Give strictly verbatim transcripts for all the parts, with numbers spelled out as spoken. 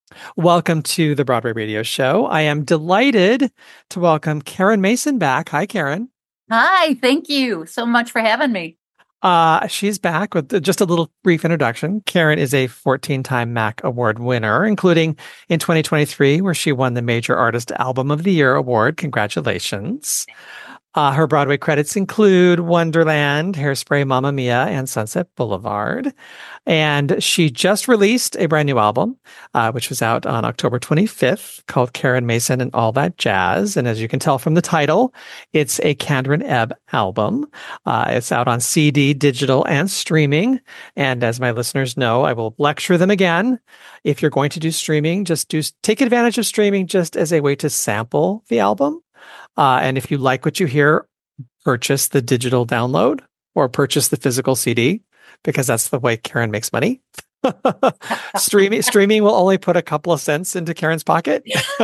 Welcome to the Broadway Radio Show. I am delighted to welcome Karen Mason back. Hi, Karen. Hi, thank you so much for having me. Uh, she's back with just a little brief introduction. Karen is a fourteen-time MAC Award winner, including in twenty twenty-three, where she won the Major Artist Album of the Year award. Congratulations. Uh, her Broadway credits include Wonderland, Hairspray, Mamma Mia, and Sunset Boulevard. And she just released a brand new album, uh, which was out on October twenty-fifth, called Karen Mason and All That Jazz. And as you can tell from the title, it's a Kandron Ebb album. Uh, it's out on C D, digital, and streaming. And as my listeners know, I will lecture them again. If you're going to do streaming, just do take advantage of streaming just as a way to sample the album. Uh, and if you like what you hear, purchase the digital download or purchase the physical C D, because that's the way Karen makes money. streaming streaming will only put a couple of cents into Karen's pocket.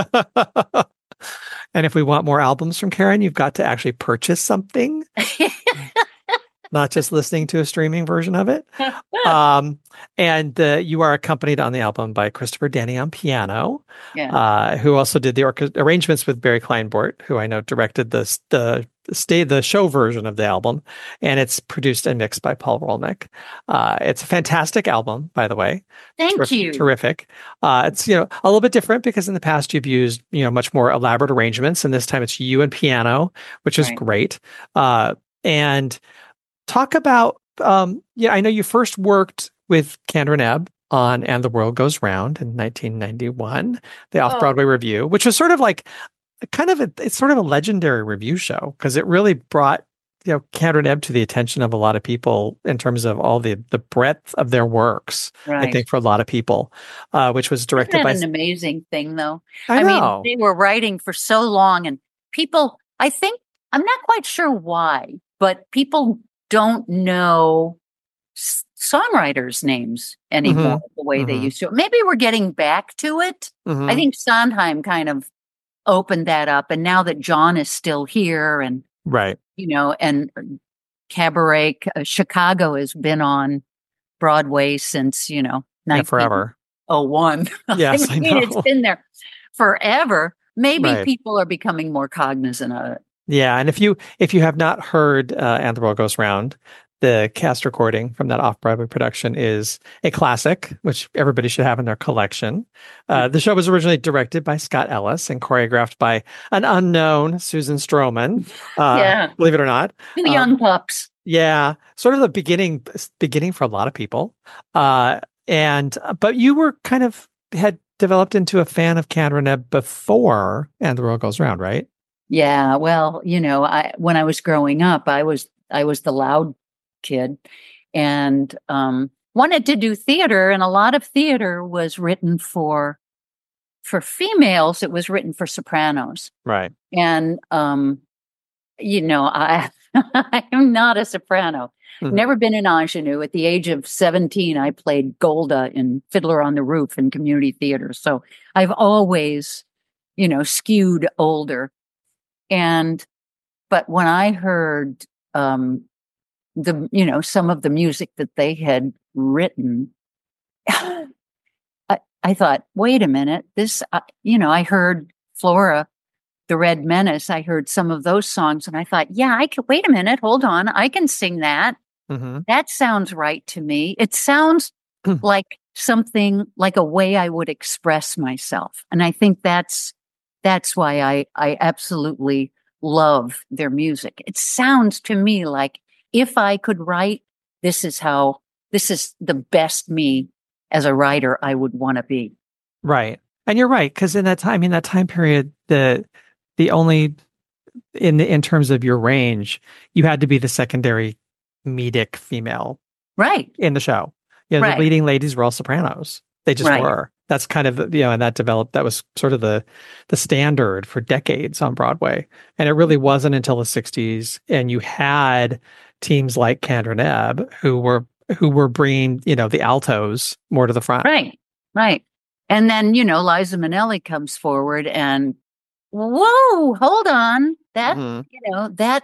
And if we want more albums from Karen, you've got to actually purchase something, not just listening to a streaming version of it. Um, and uh, you are accompanied on the album by Christopher Danny on piano, Yeah. uh, who also did the orca- arrangements with Barry Kleinbort, who I know directed the the stay the show version of the album, and it's produced and mixed by Paul Rolnick. Uh, it's a fantastic album, by the way. Thank Terrific, you. Terrific. Uh, it's you know a little bit different because in the past you've used you know much more elaborate arrangements, and this time it's you and piano, which is Right. great. Uh, and talk about um, yeah, I know you first worked with Kandron Ebb on And the World Goes Round in nineteen ninety-one, the Off-Broadway Oh. review, which was sort of like kind of a, it's sort of a legendary review show because it really brought you know Kandron Ebb to the attention of a lot of people in terms of all the the breadth of their works. Right. I think for a lot of people, uh, which was directed Isn't by that an amazing thing, though? I mean, know. they were writing for so long, and people, I think, I'm not quite sure why, but people don't know s- songwriters' names anymore Mhm. the way they Mhm. used to. Maybe we're getting back to it. Mhm. I think Sondheim kind of opened that up, and now that John is still here, and Right. you know, and Cabaret uh, Chicago has been on Broadway since you know Yeah, forever. nineteen oh one. Yes, I mean, it's know. been there forever. Maybe Right. people are becoming more cognizant of it. Yeah, and if you if you have not heard uh, And the World Goes Round, the cast recording from that off-Broadway production is a classic, which everybody should have in their collection. Uh, the show was originally directed by Scott Ellis and choreographed by an unknown Susan Stroman. Uh, Yeah. believe it or not. Two Um, young pups. Yeah, sort of the beginning beginning for a lot of people. Uh, and but you were kind of had developed into a fan of Kandron Ebb before And the World Goes Round, right? Yeah. Well, you know, I when I was growing up, I was I was the loud kid, and um, wanted to do theater, and a lot of theater was written for for females. It was written for sopranos, Right. and um, you know, I I am not a soprano. Mhm. Never been an ingenue. At the age of seventeen, I played Golda in Fiddler on the Roof in community theater. So I've always, you know, skewed older. And, but when I heard, um, the, you know, some of the music that they had written, I, I thought, wait a minute, this, uh, you know, I heard Flora, the Red Menace. I heard some of those songs and I thought, yeah, I could, wait a minute, hold on. I can sing that. Mm-hmm. That sounds right to me. It sounds like something like a way I would express myself. And I think that's, that's why I, I absolutely love their music. It sounds to me like if I could write, this is how, this is the best me as a writer I would want to be. Right. And you're right. Cause in that time, in that time period, the, the only, in, in terms of your range, you had to be the secondary comedic female. Right. In the show. You know, right. The leading ladies were all sopranos. They just right. were. That's kind of, you know, and that developed, that was sort of the the standard for decades on Broadway. And it really wasn't until the sixties. And you had teams like Kandron Ebb who were, who were bringing, you know, the altos more to the front. Right. Right. And then, you know, Liza Minnelli comes forward and, whoa, hold on. That, mm-hmm. you know, that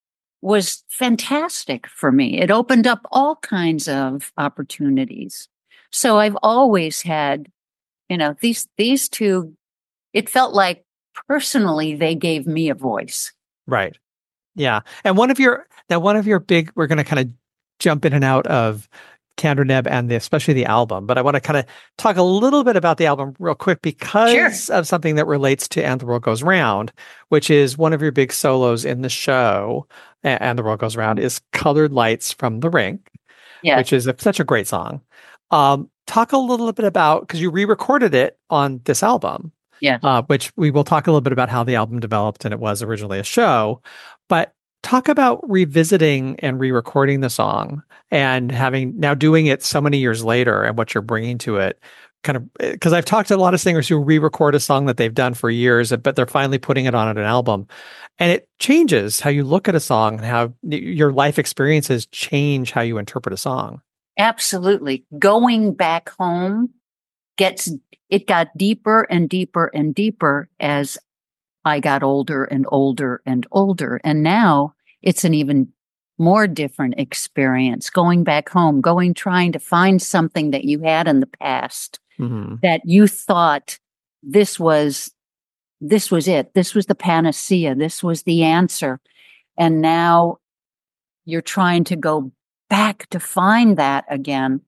was fantastic for me. It opened up all kinds of opportunities. So I've always had You know, these these two, it felt like personally they gave me a voice. Right. Yeah. And one of your now one of your big we're going to kind of jump in and out of Kander Neb and the, especially the album, but I want to kind of talk a little bit about the album real quick because Sure. of something that relates to And the World Goes Round, which is one of your big solos in the show. And the World Goes Round is Colored Lights from the Rink, Yes. which is a, such a great song. Um, talk a little bit about, because you re-recorded it on this album, Yeah. uh, which we will talk a little bit about how the album developed and it was originally a show, but talk about revisiting and re-recording the song and having now doing it so many years later and what you're bringing to it. Kind of, because I've talked to a lot of singers who re-record a song that they've done for years, but they're finally putting it on an album, and it changes how you look at a song and how your life experiences change how you interpret a song. Absolutely. Going back home gets, it got deeper and deeper and deeper as I got older and older and older. And now it's an even more different experience. Going back home, going, trying to find something that you had in the past mm-hmm. that you thought this was, this was it. This was the panacea. This was the answer. And now you're trying to go back to find that again.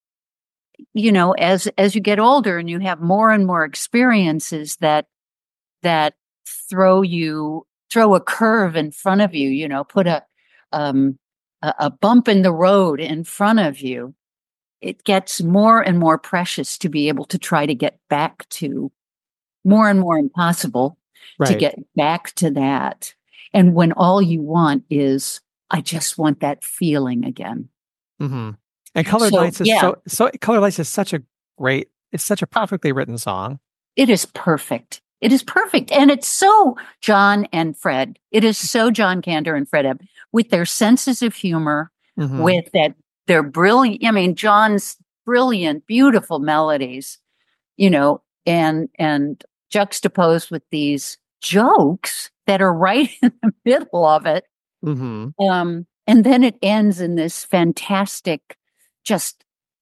You know, as, as you get older and you have more and more experiences that, that throw you, throw a curve in front of you, you know, put a, um, a, a bump in the road in front of you, it gets more and more precious to be able to try to get back to, more and more impossible right. to get back to that. And when all you want is, I just want that feeling again. Mm-hmm. And Colored so, Lights is yeah. so, so, Colored Lights is such a great, it's such a perfectly written song. It is perfect. It is perfect. And it's so John and Fred. It is so John Kander and Fred Ebb with their senses of humor, mm-hmm. with that, their brilliant, I mean, John's brilliant, beautiful melodies, you know, and, and juxtaposed with these jokes that are right in the middle of it. Mm-hmm. Um, and then it ends in this fantastic, just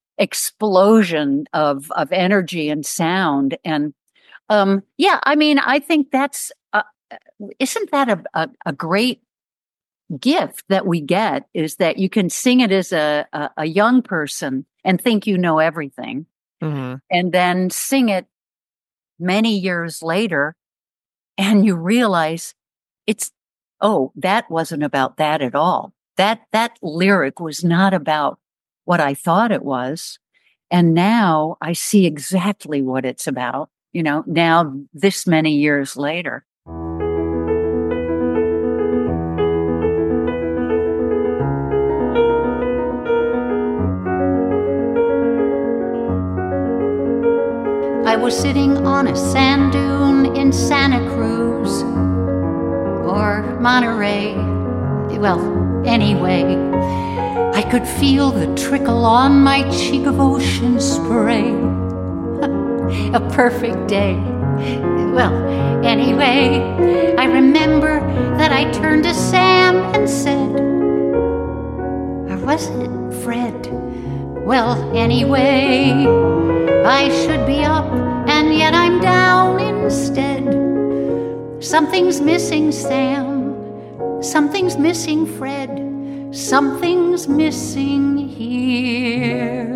explosion of, of energy and sound. And, um, yeah, I mean, I think that's, uh, isn't that a, a, a great gift that we get, is that you can sing it as a, a, a young person and think you know everything, mm-hmm. and then sing it many years later and you realize it's, oh, that wasn't about that at all. That, that lyric was not about what I thought it was. And now I see exactly what it's about, you know, now this many years later. I was sitting on a sand dune in Santa Cruz or Monterey. Well, anyway, I could feel the trickle on my cheek of ocean spray. A perfect day. Well, anyway, I remember that I turned to Sam and said, or was it Fred? Well, anyway, I should be up, and yet I'm down instead. Something's missing, Sam. Something's missing, Fred. Something's missing here.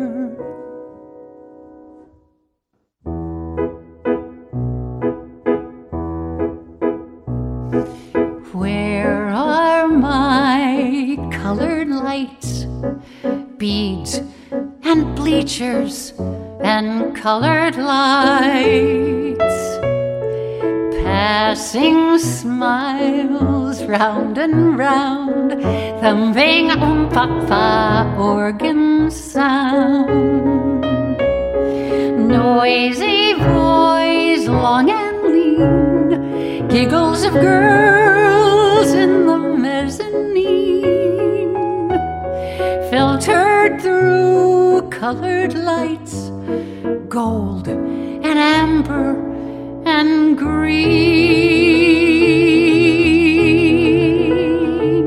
Where are my colored lights, beads, and bleachers, and colored lights, passing smiles round and round, thumping um-pa-pa organ sound, noisy voice long and lean, giggles of girls in the mezzanine, filtered through colored lights, gold and amber and green.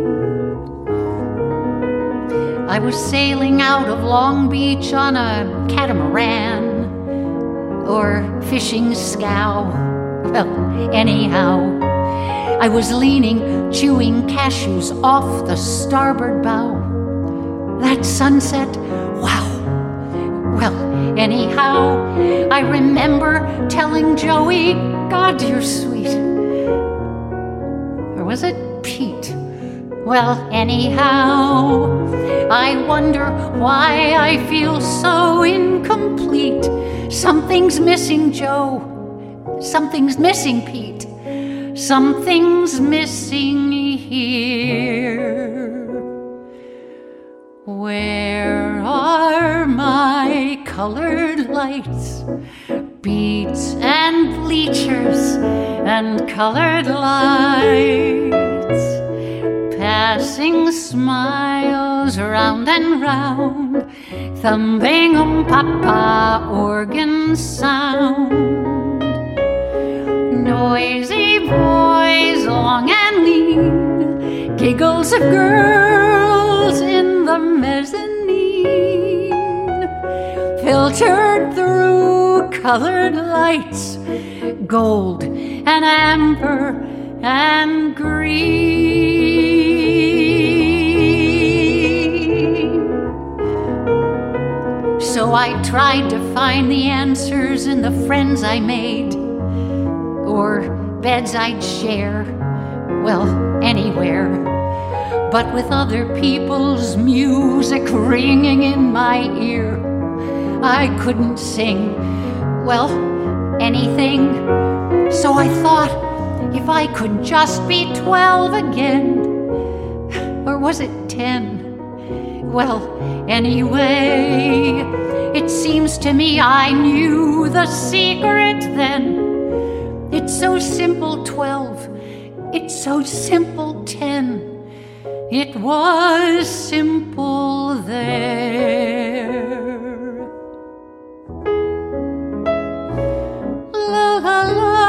I was sailing out of Long Beach on a catamaran, or fishing scow. Well, anyhow, I was leaning, chewing cashews off the starboard bow. That sunset, wow. Well, anyhow, I remember telling Joey, God, you're sweet. Or was it Pete? Well, anyhow, I wonder why I feel so incomplete. Something's missing, Joe. Something's missing, Pete. Something's missing here. Where are my colored lights? Beads and bleachers and colored lights. Passing smiles round and round, thumping um papa organ sound. Noisy boys long and lean, giggles of girls in the mezzanine, filtered through colored lights, gold and amber and green. So I tried to find the answers in the friends I made, or beds I'd share, well, anywhere. But with other people's music ringing in my ear, I couldn't sing, well, anything. So I thought, if I could just be twelve again, or was it ten? Well, anyway, it seems to me I knew the secret then. It's so simple, twelve. It's so simple, ten. It was simple there. La la la.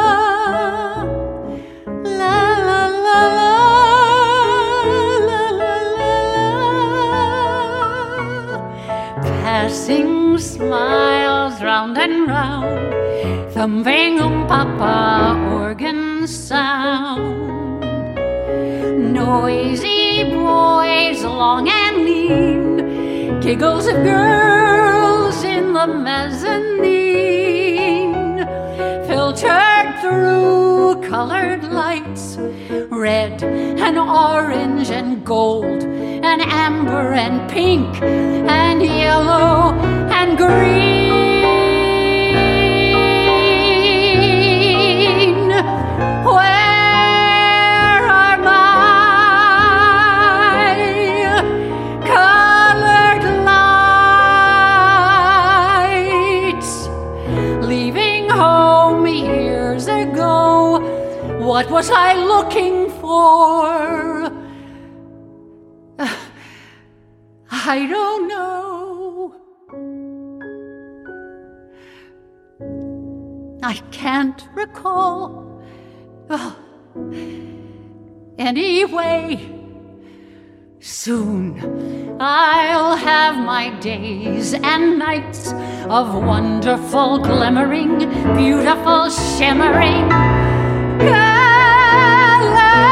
Passing smiles round and round, thumping um papa organ sound. Noisy boys long and lean, giggles of girls in the mezzanine, filtered through colored lights, red and orange and gold and amber and pink and yellow and green. Where are my colored lights? Leaving home years ago, what was I looking for? I don't know. I can't recall. Oh. Anyway, soon I'll have my days and nights of wonderful glimmering, beautiful shimmering colored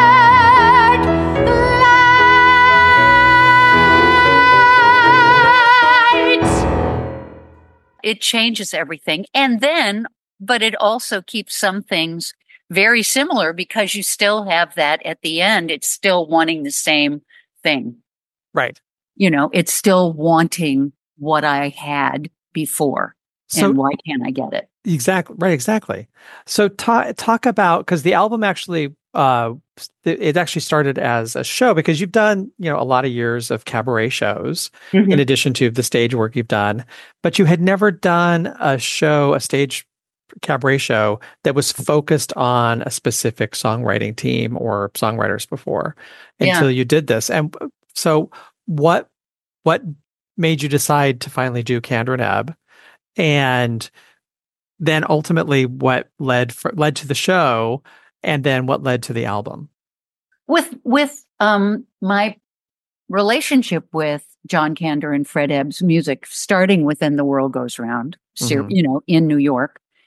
lights. It changes everything. And then, but it also keeps some things very similar because you still have that at the end. It's still wanting the same thing. Right. You know, it's still wanting what I had before. So, and why can't I get it? Exactly. Right. Exactly. So talk, talk about, because the album actually, uh, it actually started as a show because you've done, you know, a lot of years of cabaret shows mm-hmm. in addition to the stage work you've done, but you had never done a show, a stage cabaret show that was focused on a specific songwriting team or songwriters before until yeah. you did this. And so what, what made you decide to finally do Kander and Ebb? And then ultimately what led for, led to the show, and then what led to the album? With, with, um, my relationship with John Kander and Fred Ebb's music, starting with And the World Goes Round, mm-hmm. you know, in New York,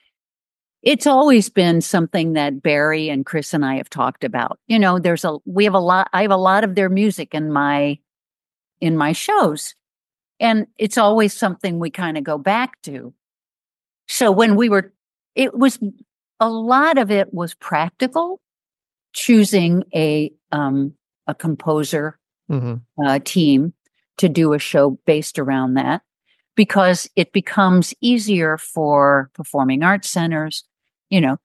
it's always been something that Barry and Chris and I have talked about. You know, there's a, we have a lot, I have a lot of their music in my, in my shows. And it's always something we kind of go back to. So when we were, it was, a lot of it was practical, choosing a, um, a composer mm-hmm. uh, team to do a show based around that, because it becomes easier for performing arts centers, you know,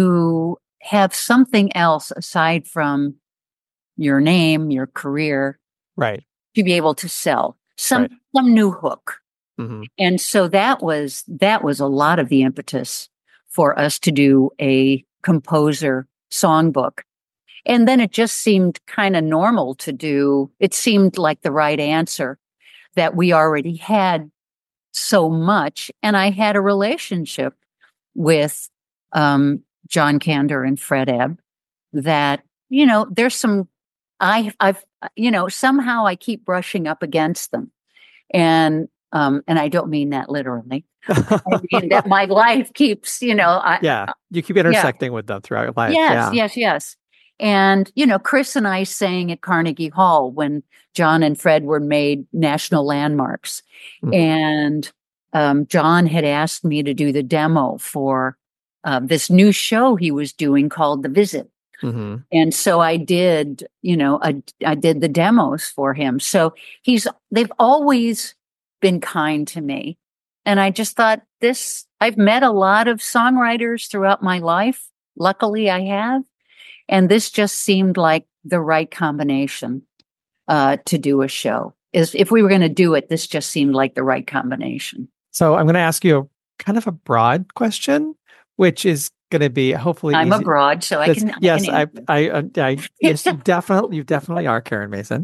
to have something else aside from your name, your career, right, to be able to sell some, right. some new hook. Mm-hmm. And so that was, that was a lot of the impetus for us to do a composer songbook. And then it just seemed kind of normal to do. It seemed like the right answer, that we already had so much. And I had a relationship with um, John Kander and Fred Ebb that, you know, there's some, I, I've, you know, somehow I keep brushing up against them. And, um, and I don't mean that literally. I mean that my life keeps, you know. I, yeah. You keep intersecting yeah. with them throughout your life. Yes, yeah. yes, yes. And, you know, Chris and I sang at Carnegie Hall when John and Fred were made national landmarks. Mm-hmm. And um, John had asked me to do the demo for uh, this new show he was doing called The Visit. Mm-hmm. And so I did, you know, I, I did the demos for him. So he's, they've always been kind to me. And I just thought this, I've met a lot of songwriters throughout my life. Luckily I have. And this just seemed like the right combination uh, to do a show. Is if we were going to do it, this just seemed like the right combination. So I'm going to ask you a kind of a broad question, which is going to be hopefully I'm easy. a broad, so I can. Yes, I, can I, I, I, I yes, you definitely, you definitely are, Karen Mason.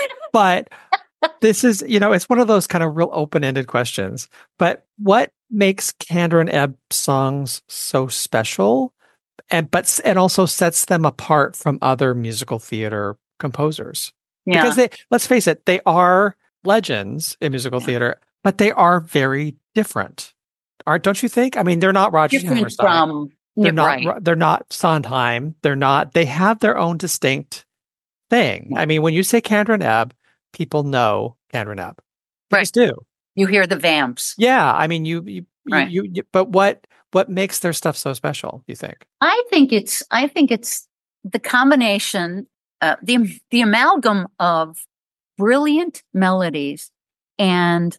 But this is, you know, it's one of those kind of real open-ended questions. But what makes Kander and Ebb songs so special? And but and also sets them apart from other musical theater composers. Yeah. Because they, let's face it, they are legends in musical yeah. theater, but they are very different. Aren't don't you think? I mean, they're not Rodgers and Hammerstein. From, they're yeah, not right. they're not Sondheim. They're not, they have their own distinct thing. I mean, when you say Kander and Ebb, people know Kander and Ebb. They right. just do. You hear the vamps. Yeah. I mean, you you, right. you, you but what What makes their stuff so special, you think? I think it's, I think it's the combination, uh, the, the amalgam of brilliant melodies and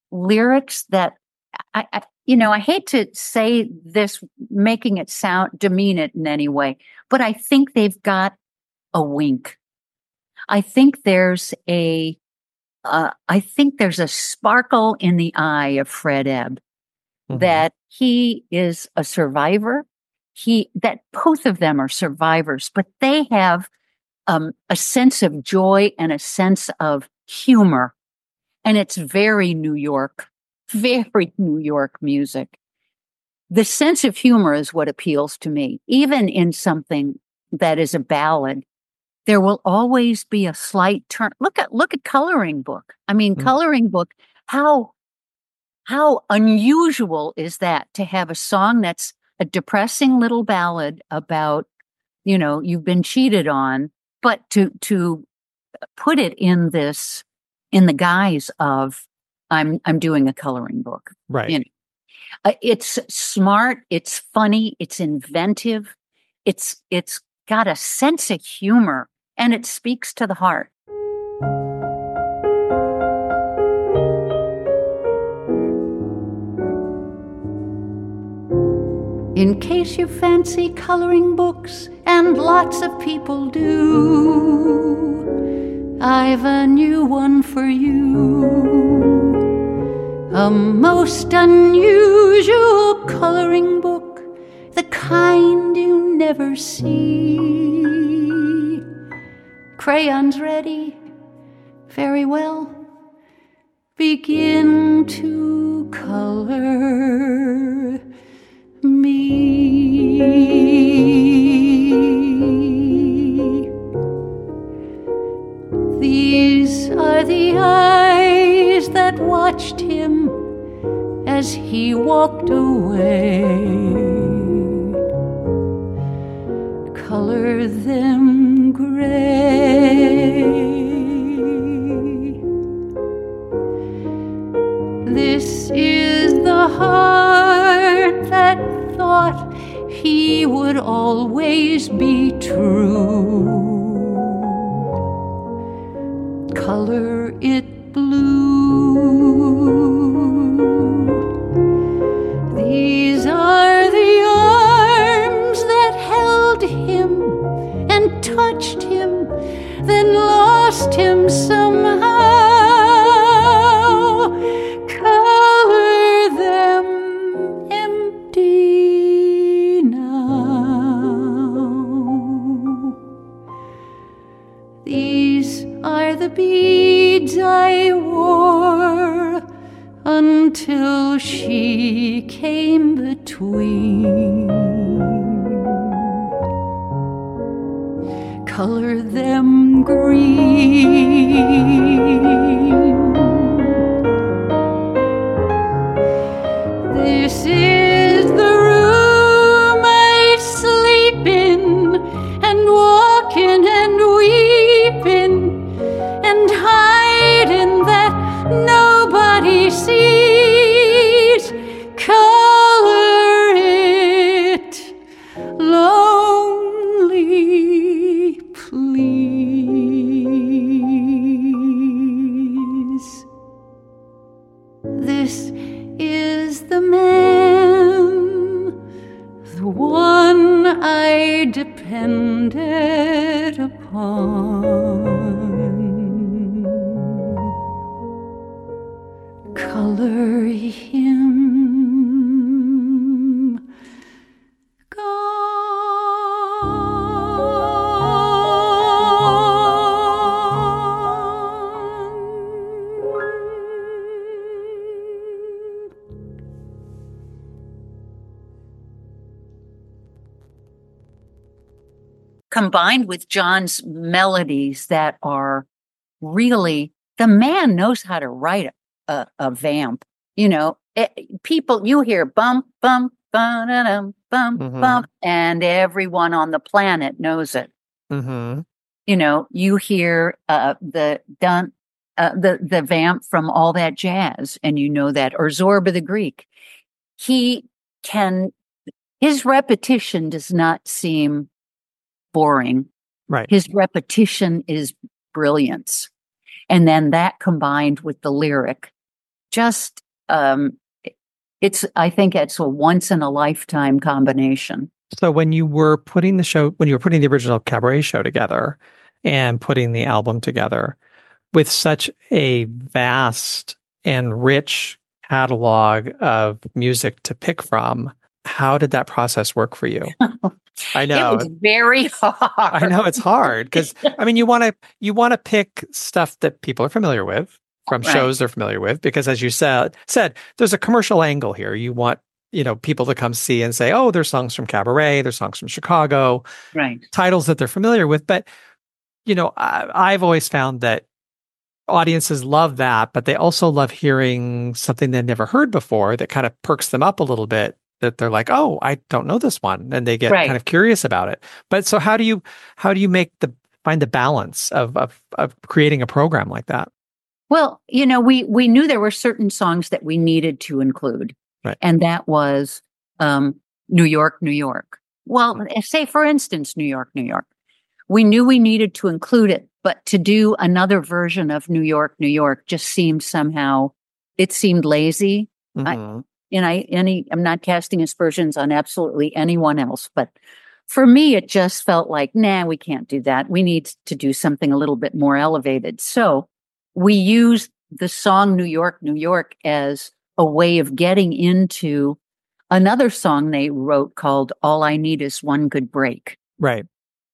lyrics that I, I, you know, I hate to say this, making it sound, demean it in any way, but I think they've got a wink. I think there's a, uh, I think there's a sparkle in the eye of Fred Ebb. Mm-hmm. That he is a survivor. He, that both of them are survivors, but they have um, a sense of joy and a sense of humor. And it's very New York, very New York music. The sense of humor is what appeals to me. Even in something that is a ballad, there will always be a slight turn. Look at, look at Coloring Book. I mean, mm-hmm. Coloring Book, how How unusual is that to have a song that's a depressing little ballad about, you know, you've been cheated on, but to, to put it in this, in the guise of, I'm, I'm doing a coloring book. Right. You know, uh, it's smart. It's funny. It's inventive. It's, it's got a sense of humor and it speaks to the heart. In case you fancy coloring books, and lots of people do, I've a new one for you. A most unusual coloring book, the kind you never see. Crayons ready? Very well. Begin to color me. These are the eyes that watched him as he walked away. he would always be true. Color it blue. These are the arms that held him and touched him, then lost him somehow. Color them empty now. These are the beads I wore until she came between. Color them green. This is the room I sleep in, and walk in and weep in, and hide in that nobody sees. Color it lonely, please. This is the man, the one I depended upon. Color him combined with John's melodies that are really, the man knows how to write a, a vamp. You know, it, people, you hear bump, bump, ba-da-dum, bump, Mhm. bump, and everyone on the planet knows it. Mm-hmm. You know, you hear uh, the dun, uh, the the vamp from All That Jazz, and you know that, or Zorba the Greek. He can, his repetition does not seem boring. Right. His repetition is brilliance. And then that combined with the lyric, just, um, it's, I think it's a once in a lifetime combination. So when you were putting the show, when you were putting the original Cabaret show together and putting the album together with such a vast and rich catalog of music to pick from, how did that process work for you? I know. It was very hard. I know it's hard because, I mean, you want to you want to pick stuff that people are familiar with from Right. shows they're familiar with, because as you said, said there's a commercial angle here. You want, you know, people to come see and say, oh, there's songs from Cabaret, there's songs from Chicago, Right. titles that they're familiar with. But, you know, I, I've always found that audiences love that, but they also love hearing something they've never heard before that kind of perks them up a little bit, that they're like, oh, I don't know this one. And they get Right. kind of curious about it. But so how do you, how do you make the, find the balance of, of, of creating a program like that? Well, you know, we, we knew there were certain songs that we needed to include. Right. And that was, um, New York, New York. Well, say for instance, New York, New York. We knew we needed to include it, but to do another version of New York, New York just seemed somehow, it seemed lazy. Mm-hmm. I, and I, any, I'm not casting aspersions on absolutely anyone else, but for me, it just felt like, nah, we can't do that. We need to do something a little bit more elevated. So we used the song New York, New York as a way of getting into another song they wrote called All I Need Is One Good Break. Right.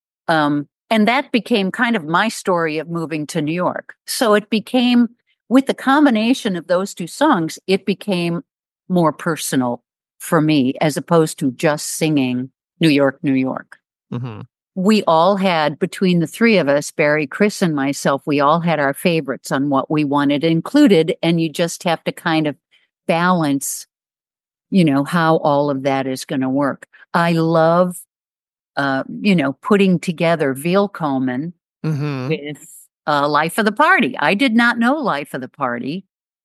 Um, and that became kind of my story of moving to New York. So it became, with the combination of those two songs, it became more personal for me as opposed to just singing New York, New York. Mm-hmm. We all had, between the three of us, Barry, Chris, and myself, we all had our favorites on what we wanted included. And you just have to kind of balance, you know, how all of that is going to work. I love, uh, you know, putting together Veal Coleman Mm-hmm. with uh, Life of the Party. I did not know Life of the Party.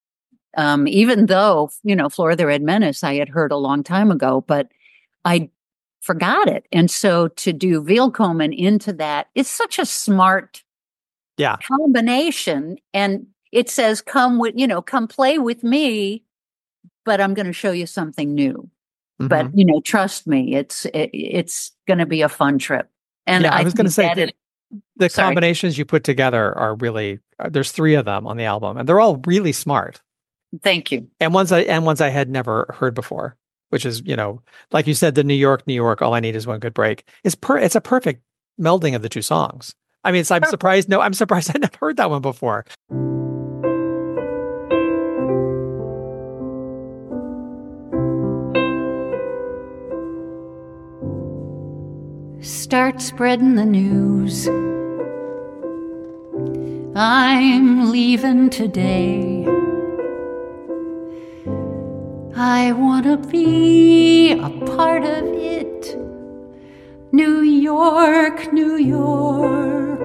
Um, even though, you know, Flora the Red Menace I had heard a long time ago, but I forgot it. And so to do Wielkomen into that, it's such a smart yeah. combination. And it says, come with, you know, come play with me, but I'm going to show you something new. Mm-hmm. But, you know, trust me, it's, it, it's going to be a fun trip. And yeah, I, I was going to say that it, the sorry. combinations you put together are really, uh, there's three of them on the album and they're all really smart. Thank you. And ones I, and ones I had never heard before, which is, you know, like you said, the New York, New York, all I need is one good break. It's per, it's a perfect melding of the two songs. I mean, it's, I'm surprised. No, I'm surprised I never heard that one before. Start spreading the news. I'm leaving today. I want to be a part of it. New York, New York.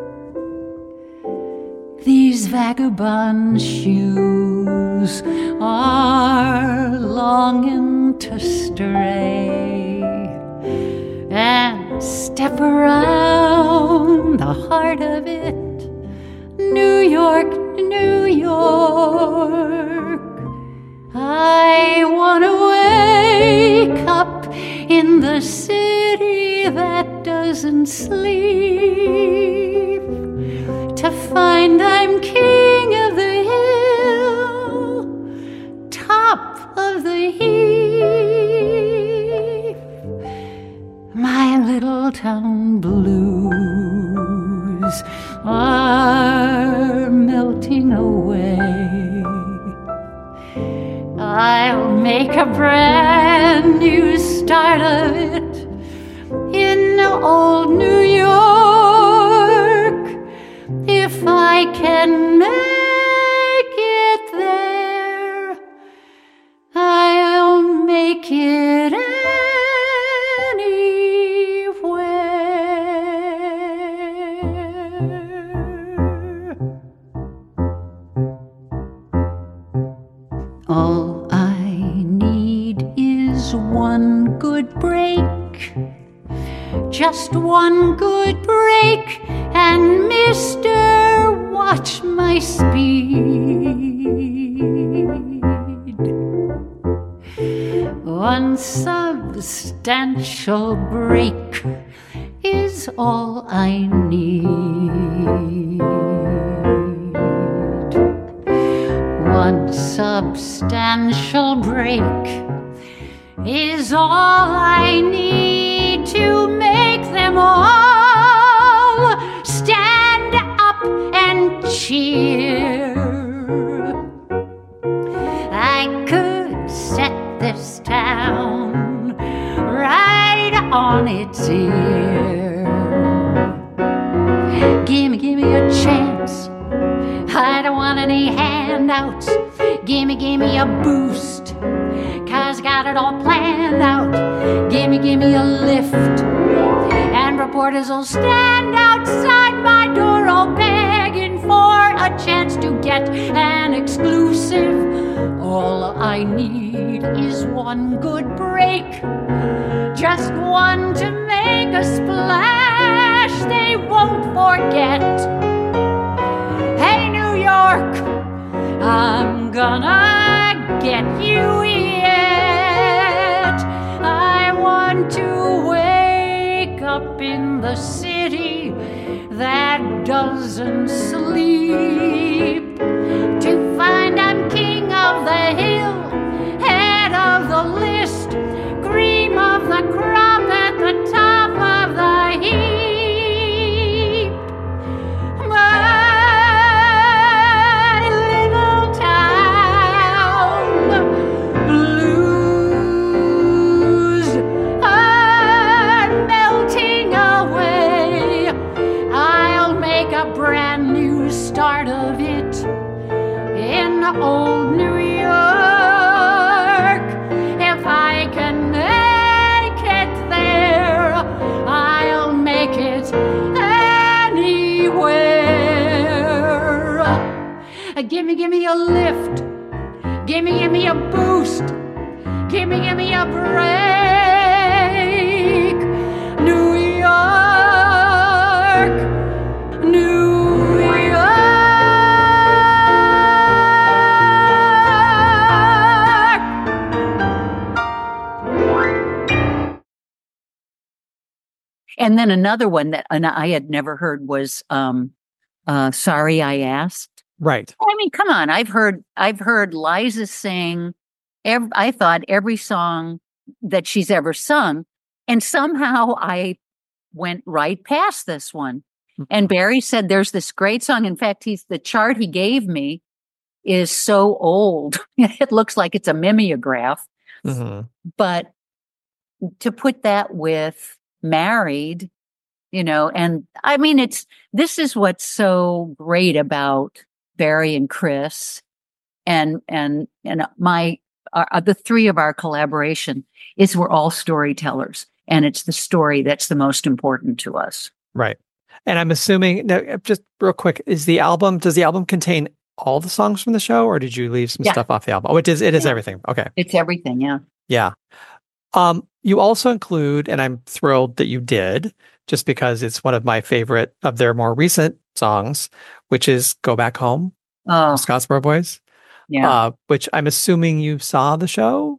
These vagabond shoes are longing to stray and step around the heart of it. New York, New York. I want to wake up in the city that doesn't sleep, to find I'm king of the hill, top of the heap. My little town blues are melting away. I'll make a brand new start of it in old New York. If I can make it there, I'll make it anywhere. All I need is one good break, just one good break, and Mister Watch my speed. One substantial break is all I need. One substantial break is all I need to make them all stand up and cheer. I could set this town right on its ear. Gimme, gimme a chance. I don't want any handouts. Gimme, gimme a boost, 'cause got it all planned out. Gimme, gimme a lift, and reporters will stand outside my door all begging for a chance to get an exclusive. All I need is one good break, just one to make a splash they won't forget. Hey, New York, I'm gonna get you yet. I want to wake up in the city that doesn't sleep, to find I'm king of the hill, head of the list, cream of the crop at the top of the heap. My little town blues are melting away. I'll make a brand new start of it in old New York. If I can make it there, I'll make it anywhere. Gimme, gimme a lift. Gimme, gimme a boost. Gimme, gimme a break. And then another one that and I had never heard was um, uh, Sorry I Asked. Right. I mean, come on. I've heard I've heard Liza sing, every, I thought, every song that she's ever sung. And somehow I went right past this one. And Barry said there's this great song. In fact, he's the chart he gave me is so old. It looks like it's a mimeograph. Mm-hmm. But to put that with Married, you know, and I mean, it's this is what's so great about Barry and Chris and and and my uh, the three of our collaboration is we're all storytellers, and it's the story that's the most important to us. Right. And I'm assuming now, just real quick, is the album does the album contain all the songs from the show, or did you leave some Yeah. stuff off the album? Oh, it is. It is Yeah. everything. Okay. It's everything. Yeah. Yeah. Um, you also include, and I'm thrilled that you did, just because it's one of my favorite of their more recent songs, which is "Go Back Home," Oh, Scottsboro Boys. yeah. Uh, which I'm assuming you saw the show.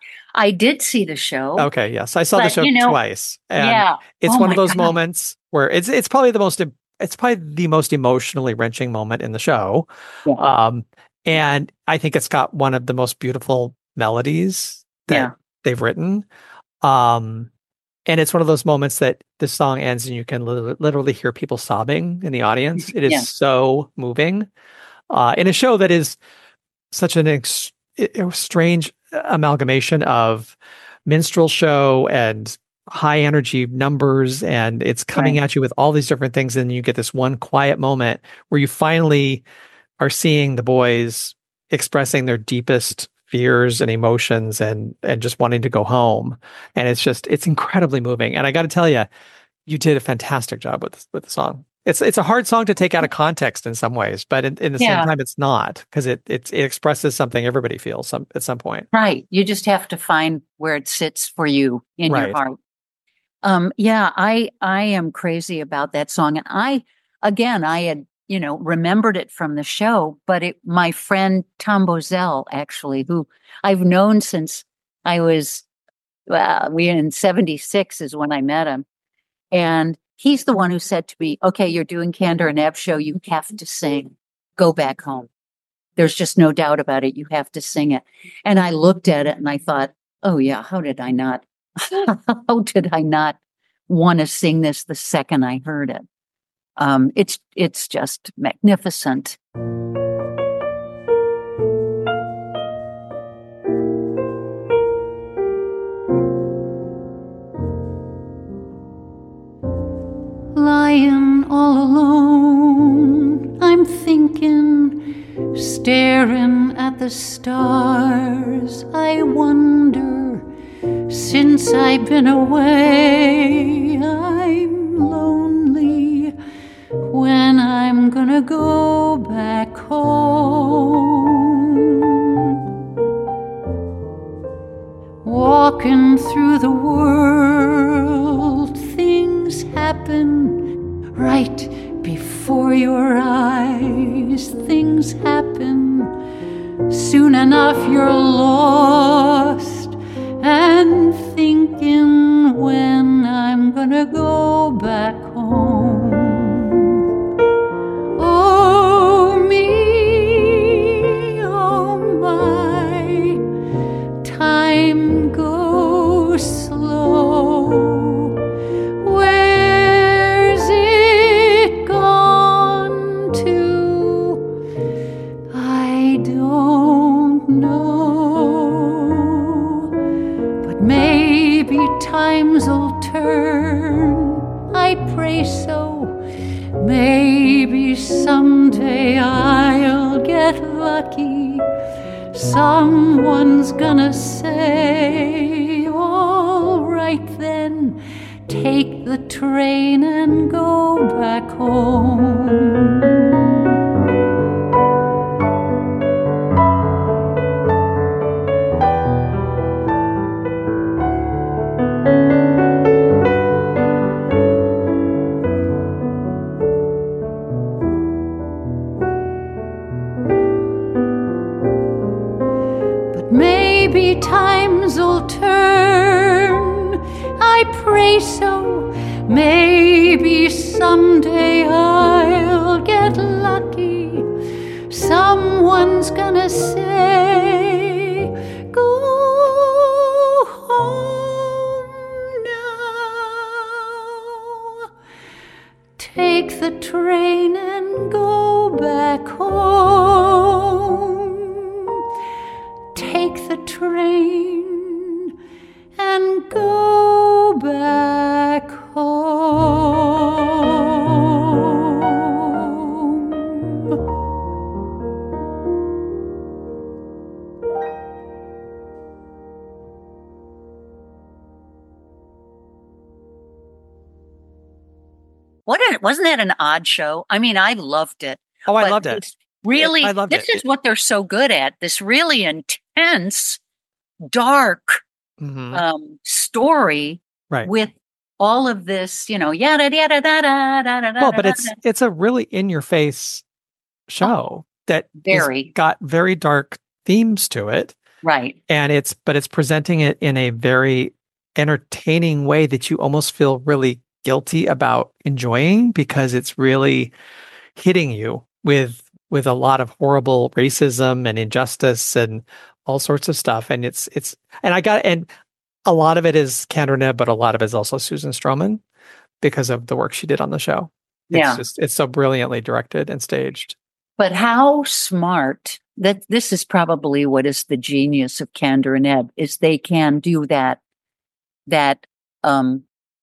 I did see the show. Okay, yes, I saw the But, show you know, twice, and yeah. it's Oh one my of those God. moments where it's it's probably the most it's probably the most emotionally wrenching moment in the show. Yeah. Um, and I think it's got one of the most beautiful melodies that Yeah. they've written. Um, and it's one of those moments that the song ends and you can li- literally hear people sobbing in the audience. It is Yeah. so moving. Uh, in a show that is such an ex- a strange amalgamation of minstrel show and high energy numbers, and it's coming Right. at you with all these different things, and you get this one quiet moment where you finally are seeing the boys expressing their deepest fears and emotions and and just wanting to go home. And it's just it's incredibly moving. And I got to tell you, you did a fantastic job with this, with the song. It's it's a hard song to take out of context in some ways, but in, in the Yeah. same time, it's not, because it, it it expresses something everybody feels some at some point. Right. You just have to find where it sits for you in Right. your heart. Um, yeah, I I am crazy about that song. And I again I had, you know, remembered it from the show, but it my friend Tom Bozell, actually, who I've known since I was well, we in seventy-six is when I met him. And he's the one who said to me, okay, you're doing Candor and Ebb show, you have to sing Go Back Home. There's just no doubt about it. You have to sing it. And I looked at it and I thought, oh yeah, how did I not, how did I not want to sing this the second I heard it? Um, it's, it's just magnificent. Lying all alone, I'm thinking, staring at the stars. I wonder, since I've been away, I'm lonely when I'm gonna go back home. Walking through the world, things happen right before your eyes. Things happen soon enough, you're lost and thinking when I'm gonna go back home. Oh me, oh my, time goes slow. Where's it gone to? I don't know. But maybe times'll turn, I pray so. Maybe someday I'll get lucky. Someone's gonna say, all right then, take the train and go back home. But maybe times'll turn, I pray so. Maybe someday I'll get lucky. Someone's gonna say, go home now. Take the train and go back home. Take the train and go back home. What a, wasn't that an odd show? I mean, I loved it. Oh, I loved it. Really, I loved this it. is what they're so good at. This really intense, dark Mm-hmm. um, story Right. with all of this, you know, yada yada da da da da. Well, but it's it's a really in your face show Oh, that very. is, got very dark themes to it. Right. And it's but it's presenting it in a very entertaining way that you almost feel really guilty about enjoying, because it's really hitting you with with a lot of horrible racism and injustice and all sorts of stuff. And it's it's and I got and a lot of it is Kander Nebb, but a lot of it is also Susan Stroman because of the work she did on the show. It's Yeah. just it's so brilliantly directed and staged. But how smart that this is probably what is the genius of Kander and Ebb is they can do that that um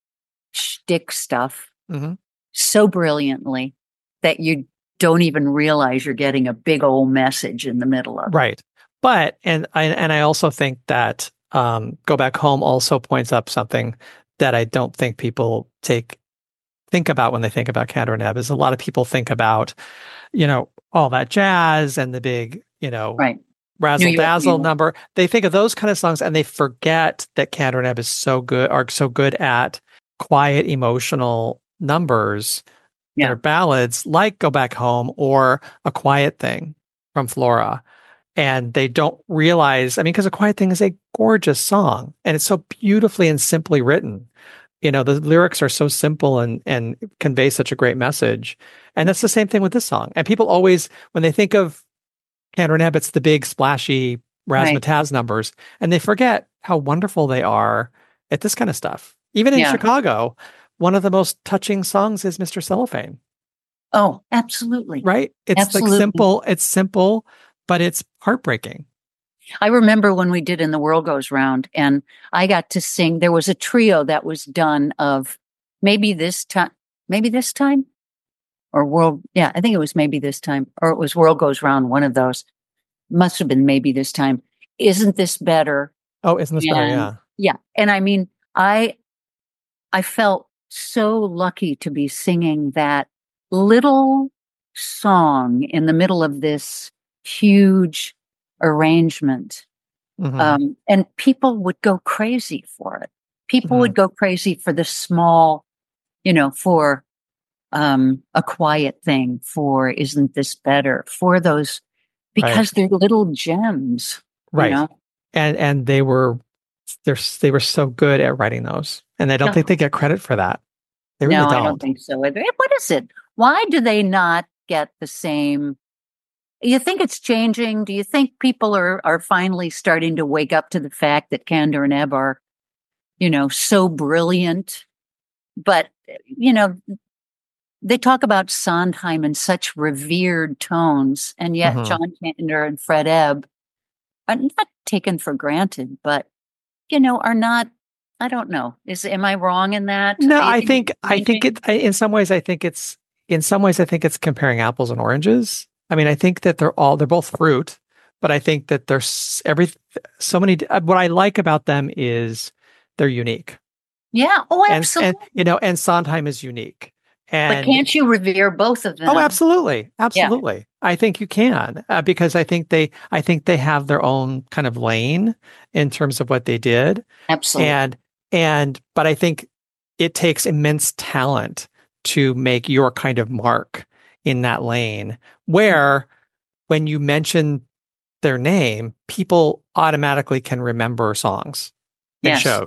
shtick stuff Mm-hmm. so brilliantly that you don't even realize you're getting a big old message in the middle of it. Right. But and I and I also think that um, Go Back Home also points up something that I don't think people take think about when they think about Kander and Ebb. Is a lot of people think about, you know, all that jazz and the big, you know, Right. razzle New York, dazzle New York. number. They think of those kind of songs and they forget that Kander and Ebb is so good, are so good at quiet, emotional numbers Yeah. that are ballads like Go Back Home or A Quiet Thing from Flora. And they don't realize, I mean, because A Quiet Thing is a gorgeous song and it's so beautifully and simply written. You know, the lyrics are so simple and and convey such a great message. And that's the same thing with this song. And people always, when they think of Kander and Ebb, it's the big splashy razzmatazz numbers, and they forget how wonderful they are at this kind of stuff. Even in Yeah. Chicago, one of the most touching songs is Mister Cellophane, Oh, absolutely. right? It's Absolutely. like simple, it's simple, but it's heartbreaking. I remember when we did In the World Goes Round, and I got to sing. There was a trio that was done of maybe this time, maybe this time, or World. Yeah, I think it was maybe this time, or it was World Goes Round. One of those must have been maybe this time. Isn't this better? Oh, isn't this better? And- Yeah. Yeah, and I mean, I I felt so lucky to be singing that little song in the middle of this huge arrangement. Mhm. Um, and people would go crazy for it. People Mhm. would go crazy for the small, you know, for um, A Quiet Thing, for Isn't This Better, for those, because they're little gems. you Right. know? And and they were they're they were so good at writing those. And I don't Oh. think they get credit for that. They really no, don't. I don't think so. What is it? Why do they not get the same? You think it's changing? Do you think people are are finally starting to wake up to the fact that Kander and Ebb are, you know, so brilliant? But you know, they talk about Sondheim in such revered tones, and yet Mhm. John Kander and Fred Ebb are not taken for granted, but you know, are not. I don't know. Is am I wrong in that? No, Do you I think it's I think changing? it I, in some ways I think it's in some ways I think it's comparing apples and oranges. I mean, I think that they're all they're both fruit, but I think that there's every so many uh, what I like about them is they're unique. Yeah. Oh, And absolutely. and you know, and Sondheim is unique. But And can't you revere both of them? oh, absolutely. Absolutely. I think you can uh, because I think they I think they have their own kind of lane in terms of what they did. Absolutely. And and but I think it takes immense talent to make your kind of mark in that lane where when you mention their name, people automatically can remember songs and Yes. shows.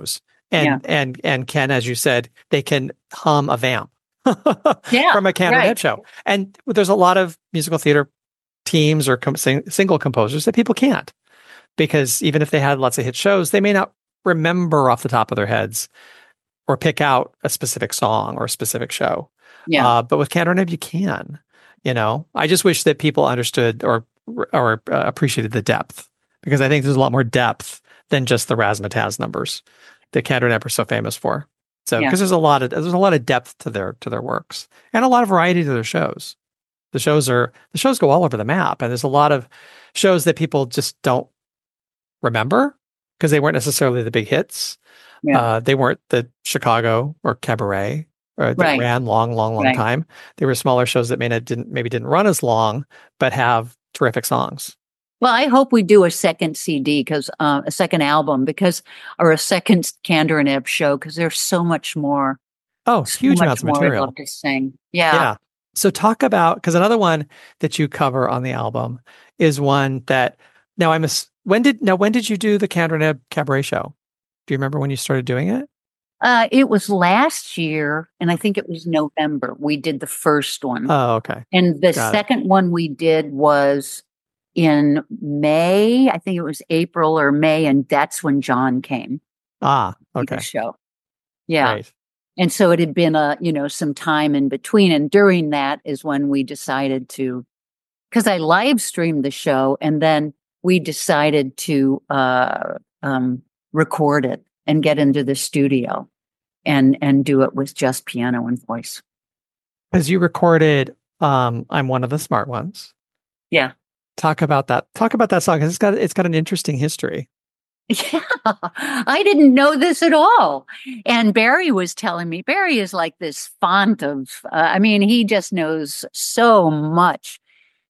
And Yeah. and and Ken, as you said, they can hum a vamp Yeah. from a Cantor Right. Neb show. And there's a lot of musical theater teams or com- sing- single composers that people can't, because even if they had lots of hit shows, they may not remember off the top of their heads or pick out a specific song or a specific show. Yeah. Uh, but with Cantor Neb, you can. You know, I just wish that people understood or or uh, appreciated the depth, because I think there's a lot more depth than just the razzmatazz numbers that Cantor Neb are so famous for. So, Yeah. because there's a lot of there's a lot of depth to their to their works, and a lot of variety to their shows. The shows are the shows go all over the map, and there's a lot of shows that people just don't remember because they weren't necessarily the big hits. Yeah. Uh, they weren't the Chicago or Cabaret or that Right. ran long, long, long Right. time. They were smaller shows that may not didn't maybe didn't run as long, but have terrific songs. Well, I hope we do a second C D because uh, a second album because or a second Cantor and Ebb show because there's so much more. Oh, So huge much amounts of more I'd material. love to sing. Yeah. Yeah. So talk about, because another one that you cover on the album is one that now I'm a, when did now when did you do the Cantor and Ebb Cabaret show? Do you remember when you started doing it? Uh, it was last year, and I think it was November. We did the first one, Oh, okay. and the Got it. second one we did was in May. I think it was April or May, and that's when John came Ah, to the okay. show. Yeah. Great. And so it had been a, you know, some time in between. And during that is when we decided to, because I live streamed the show and then we decided to uh, um, record it and get into the studio and and do it with just piano and voice. Because you recorded um I'm One of the Smart Ones. Yeah. Talk about that. Talk about that song, because it's got it's got an interesting history. Yeah, I didn't know this at all. And Barry was telling me, Barry is like this font of, uh, I mean, he just knows so much.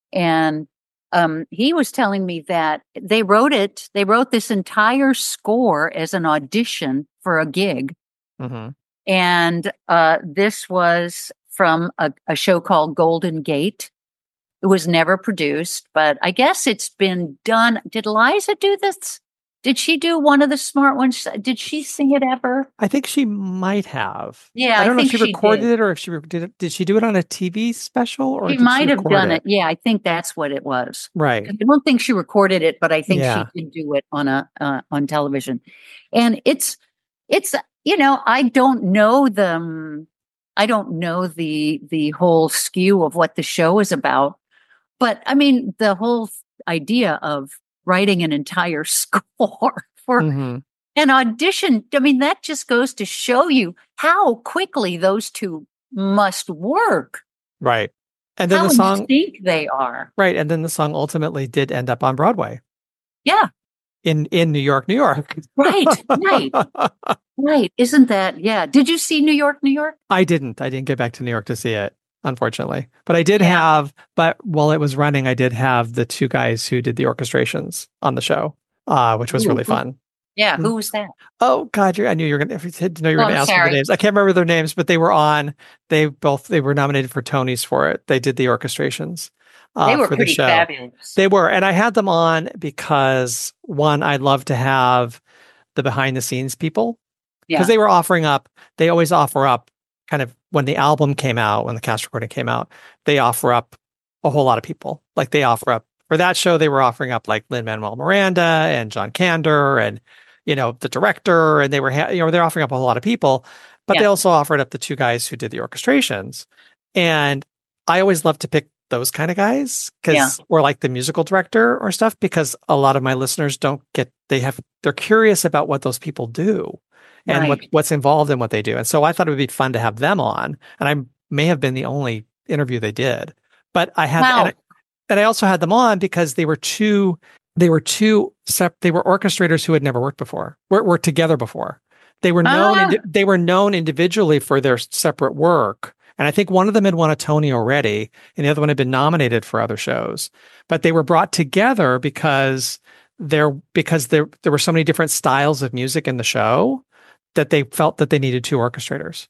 And um, he was telling me that they wrote it, they wrote this entire score as an audition for a gig. Mm-hmm. And uh, this was from a, a show called Golden Gate. It was never produced, but I guess it's been done. Did Liza do this? Did she do One of the Smart Ones? Did she sing it ever? I think she might have. Yeah, I don't I know if think she she recorded did. it or if she re- did it. Did she do it on a T V special, or She did might she have record done it? it. Yeah, I think that's what it was. Right. I don't think she recorded it, but I think Yeah. she did do it on a uh, on television. And it's it's you know I don't know them. I don't know the the whole skew of what the show is about, but I mean the whole idea of writing an entire score for Mm-hmm. an audition. I mean that just goes to show you how quickly those two must work. Right. And then How the in song, sync they are. right. And then the song ultimately did end up on Broadway Yeah. in in New York, New York. Right. Right. Right. Isn't that? Yeah. Did you see New York, New York? I didn't. I didn't get back to New York to see it, unfortunately. But I did Yeah. have, but while it was running, I did have the two guys who did the orchestrations on the show, uh, which was Ooh, really who- fun. Yeah. Mm. Who was that? Oh God, you're, I knew you were gonna. If you didn't know you were Oh, gonna I'm ask me sorry. the names. I can't remember their names, but they were on. They both they were nominated for Tonys for it. They did the orchestrations uh, They were for the pretty show. fabulous. They were, and I had them on because one, I'd love to have the behind the scenes people, because Yeah. they were offering up. They always offer up kind of when the album came out, when the cast recording came out, they offer up a whole lot of people. Like they offer up for that show, they were offering up like Lin-Manuel Miranda and John Kander and, you know, the director, and they were, ha- you know, they're offering up a whole lot of people, but Yeah. they also offered up the two guys who did the orchestrations. And I always love to pick those kind of guys because, Yeah. or like the musical director or stuff, because a lot of my listeners don't get, they have, they're curious about what those people do and what, Right. what's involved in what they do. And so I thought it would be fun to have them on. And I may have been the only interview they did, but I had, Wow. and, I, and I also had them on because they were two, they were two sep- they were orchestrators who had never worked before, wor- worked together before. They were known, Ah. indi- they were known individually for their separate work. And I think one of them had won a Tony already, and the other one had been nominated for other shows. But they were brought together because there because there there were so many different styles of music in the show that they felt that they needed two orchestrators.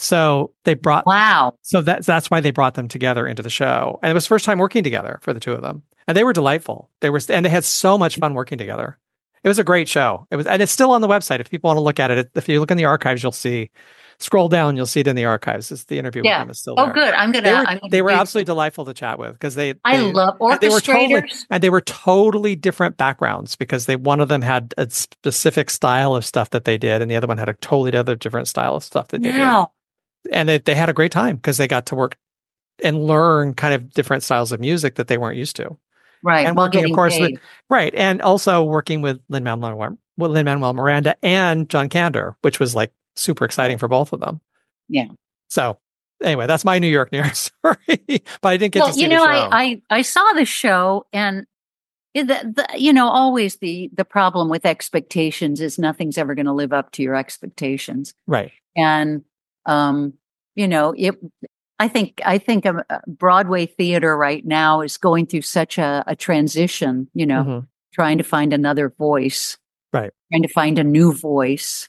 So they brought Wow. so that's that's why they brought them together into the show. And it was first time working together for the two of them. And they were delightful. They were and they had so much fun working together. It was a great show. It was, and it's still on the website. If people want to look at it, if you look in the archives, you'll see, scroll down, you'll see it in the archives. It's the interview Yeah. with them is still Oh, there. good. I'm gonna. They were, I'm gonna they were do- absolutely delightful to chat with because they, I they- love and they were totally, orchestrators. and they were totally different backgrounds because they, one of them had a specific style of stuff that they did, and the other one had a totally other different style of stuff that they Wow. did. And they, they had a great time because they got to work and learn kind of different styles of music that they weren't used to. Right. And while working, of getting course, paid. with right, and also working with Lin-Manuel with Lin-Manuel Miranda and John Kander, which was like super exciting for both of them. Yeah. So anyway, that's my New York, New York story. But I didn't get Well, to see you the know, show. I, I I saw the show, and it- the, the you know always the the problem with expectations is nothing's ever going to live up to your expectations. Right. And um, you know, it. I think I think um, uh, Broadway theater right now is going through such a, a transition. You know, Mhm. trying to find another voice, Right. trying to find a new voice.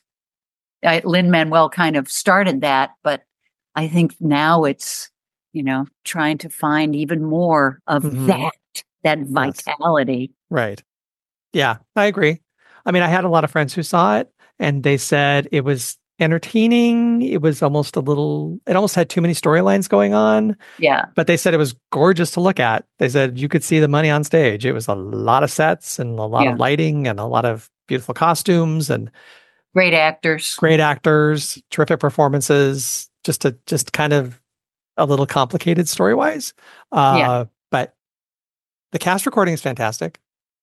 Lin-Manuel kind of started that, but I think now it's, you know, trying to find even more of Mhm. that, that vitality. Right. Yeah, I agree. I mean, I had a lot of friends who saw it and they said it was entertaining. It was almost a little, it almost had too many storylines going on, Yeah. but they said it was gorgeous to look at. They said you could see the money on stage. It was a lot of sets and a lot Yeah. of lighting and a lot of beautiful costumes and Great actors. great actors, terrific performances, just a, just kind of a little complicated story-wise. Uh, Yeah. But the cast recording is fantastic.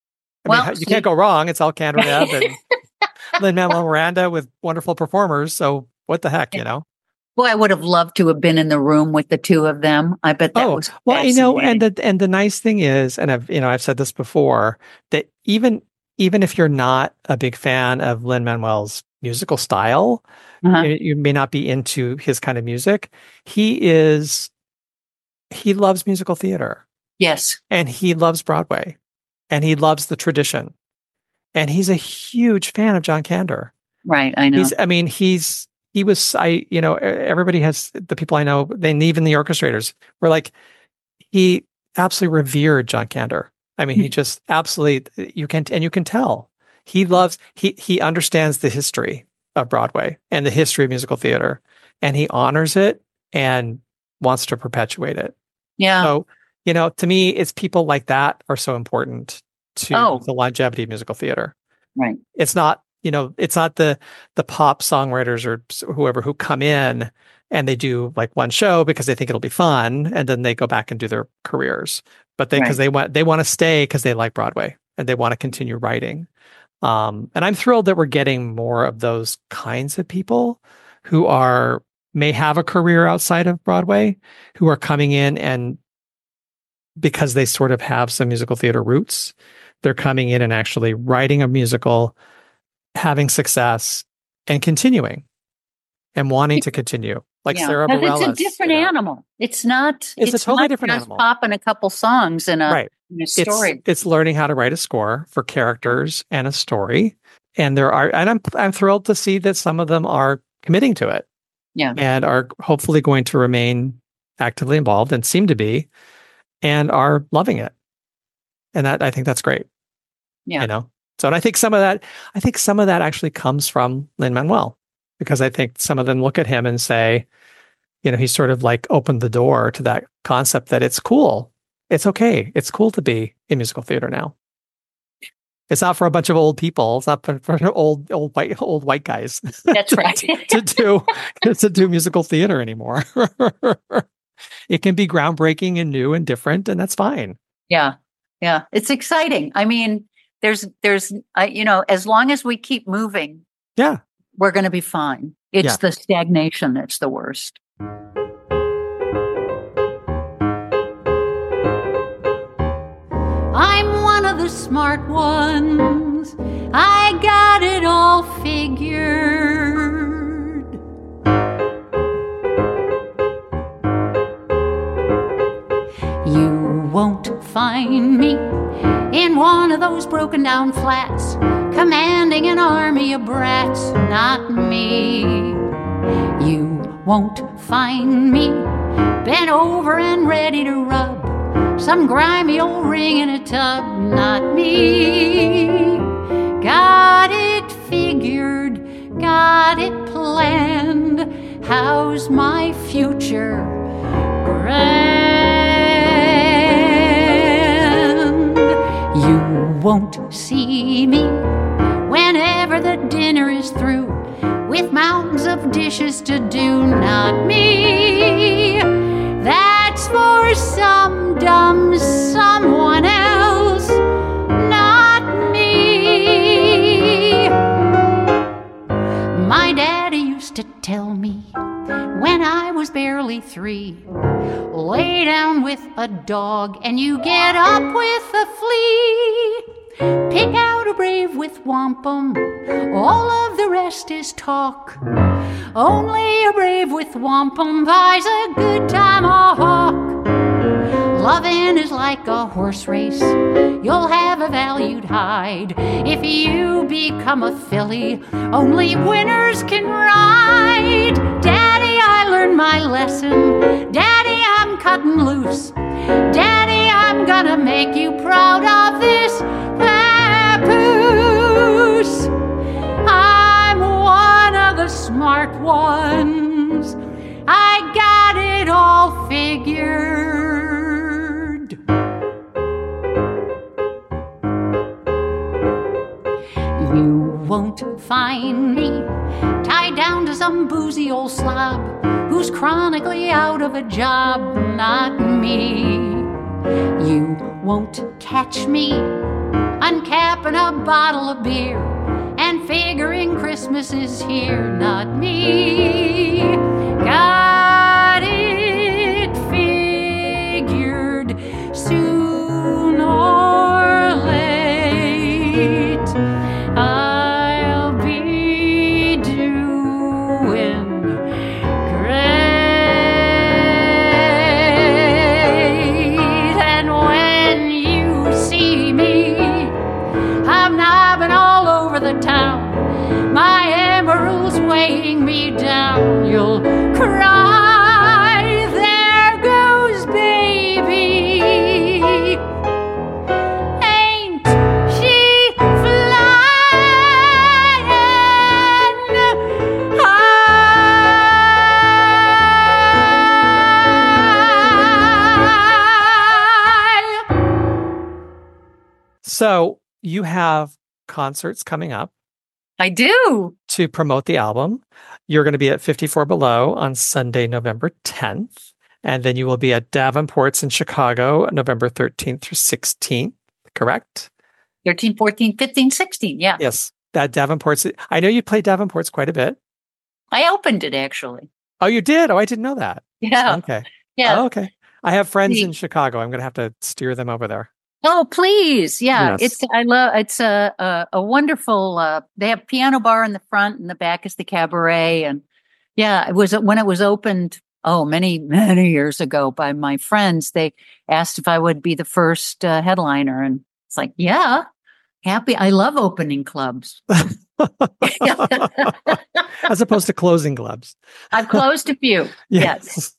I Well, mean, you see- can't go wrong. It's all Kander and Lin-Manuel Miranda with wonderful performers. So what the heck, you know? Boy, I would have loved to have been in the room with the two of them. I bet that Oh, was well, you know, and fascinating. the and the nice thing is, and I've you know I've said this before, that even even if you're not a big fan of Lin-Manuel's musical style, Uh-huh. you, you may not be into his kind of music. He is he loves musical theater. Yes. And he loves Broadway and he loves the tradition. And he's a huge fan of John Kander. Right. I know. He's, I mean, he's, he was, I, you know, everybody has, the people I know, they, and even the orchestrators were like, he absolutely revered John Kander. I mean, he just absolutely, you can, and you can tell he loves, he, he understands the history of Broadway and the history of musical theater, and he honors it and wants to perpetuate it. Yeah. So, you know, to me, it's people like that are so important to Oh. the longevity of musical theater. Right. It's not, you know, it's not the the pop songwriters or whoever who come in and they do like one show because they think it'll be fun, and then they go back and do their careers. But they because Right. they want they want to stay because they like Broadway and they want to continue writing. Um, and I'm thrilled that we're getting more of those kinds of people who are may have a career outside of Broadway, who are coming in and because they sort of have some musical theater roots, they're coming in and actually writing a musical, having success, and continuing and wanting to continue. Like Yeah. Sarah 'Cause Bareilles. it's a different you know. animal. It's not. It's a totally not different just animal. Popping a couple songs in a, Right. in a It's story. it's learning how to write a score for characters and a story. And there are and I'm I'm thrilled to see that some of them are committing to it. Yeah. And are hopefully going to remain actively involved and seem to be and are loving it. And that I think that's great. Yeah. You know. So and I think some of that I think some of that actually comes from Lin-Manuel, because I think some of them look at him and say, you know, he sort of like opened the door to that concept that it's cool. It's okay. It's cool to be in musical theater now. It's not for a bunch of old people. It's not for, for old old white old white guys. That's right. to do to do musical theater anymore. It can be groundbreaking and new and different, and that's fine. Yeah. Yeah. It's exciting. I mean, there's, there's, uh, you know, as long as we keep moving, Yeah. we're going to be fine. It's Yeah. the stagnation that's the worst. I'm one of the smart ones. I got it all figured. You won't find me in one of those broken down flats, commanding an army of brats. Not me. You won't find me bent over and ready to rub some grimy old ring in a tub. Not me. Got it figured, got it planned. How's my future? Grand. You won't see me whenever the dinner is through, with mountains of dishes to do, not me. That's for some dumb someone else, not me. My daddy used to tell me when I was barely three, lay down with a dog and you get up with a flea. Pick out a brave with wampum, all of the rest is talk. Only a brave with wampum buys a good time a hawk. Loving is like a horse race, you'll have a valued hide. If you become a filly, only winners can ride. Daddy, I learned my lesson. Daddy, I'm cutting loose. Daddy, I'm gonna make you proud of this papoose. I'm one of the smart ones. I got it all figured. You won't find me tied down to some boozy old slob who's chronically out of a job, not me. You won't catch me uncapping a bottle of beer and figuring Christmas is here, not me. Got it figured, soon or late I'll be doing great. And when you see me, I'm knobbing all over the town. My emerald's weighing me down. You'll cry, there goes baby. Ain't she flying high? So you have concerts coming up I do. to promote the album. You're going to be at fifty-four Below on Sunday, November tenth. And then you will be at Davenport's in Chicago, November thirteenth through sixteenth, correct? thirteen, fourteen, fifteen, sixteen. Yeah. Yes. That Davenport's. I know you played Davenport's quite a bit. I opened it actually. Oh, you did? Oh, I didn't know that. Yeah. Okay. Yeah. Oh, okay. I have friends The- in Chicago. I'm going to have to steer them over there. Oh, please. Yeah. Yes. It's, I love, it's a, a, a wonderful, uh, they have piano bar in the front and the back is the cabaret. And yeah, it was when it was opened, oh, many, many years ago by my friends, they asked if I would be the first uh, headliner. And it's like, yeah, happy. I love opening clubs. As opposed to closing clubs. I've closed a few. Yes.